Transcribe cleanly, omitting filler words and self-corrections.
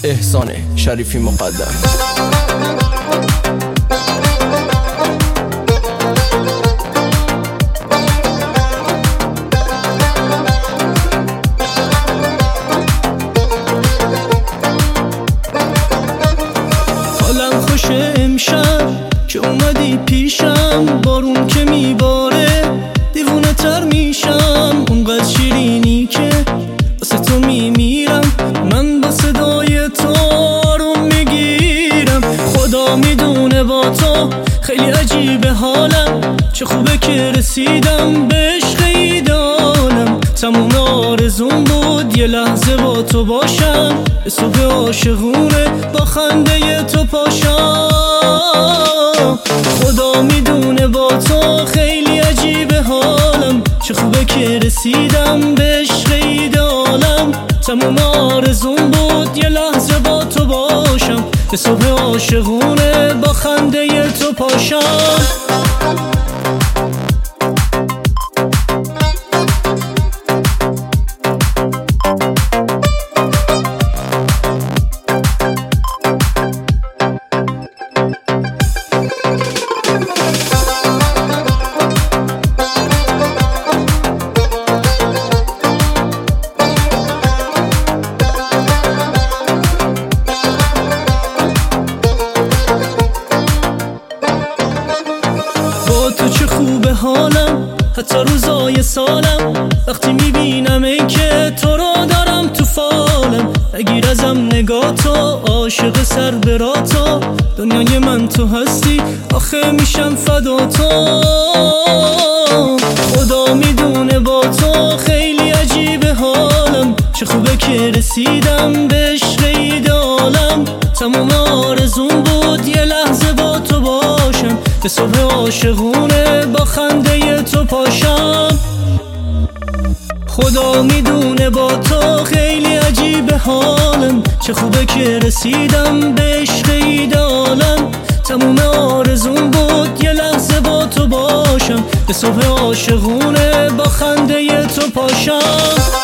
احسان شریفی مقدم. حالم خوشه امشب که اومدی پیشم، بارون که میباره دیوونه تر میشم، اونقدر شیرینی که واسه تو میمیرم، من با صدای تو آروم میگیرم. خدا میدونه با تو خیلی عجیبه حالم، چه خوبه که رسیدم به عشق ایدالم. تموم آرزوم بود یه لحظه با تو باشم، به صبح عاشقونه با خنده تو پاشم. خدا میدونه با تو خیلی عجیبه حالم، چه خوبه که رسیدم به عشق ایدالم. تموم آرزوم بود یه لحظه با تو باشم، به صبح عاشقونه با خنده تو پاشم. تو چه خوبه حالم، حتی روزای سالم، وقتی میبینم ای که تو رو دارم تو فالم. نگیر ازم نگاه تو، عاشق سر برا تو، دنیای من تو هستی، آخه میشم فدا تو. خدا میدونه با تو خیلی عجیبه حالم، چه خوبه که رسیدم به عشق ایدالم. تموم آرزوم بود یه لحظه با تو باشم، به صبح عاشقونه با خنده تو پاشم. خدا میدونه با تو خیلی عجیبه حالم، چه خوبه که رسیدم به عشق ایدالم. تموم آرزوم بود یه لحظه با تو باشم، به صبح عاشقونه با خنده تو پاشم.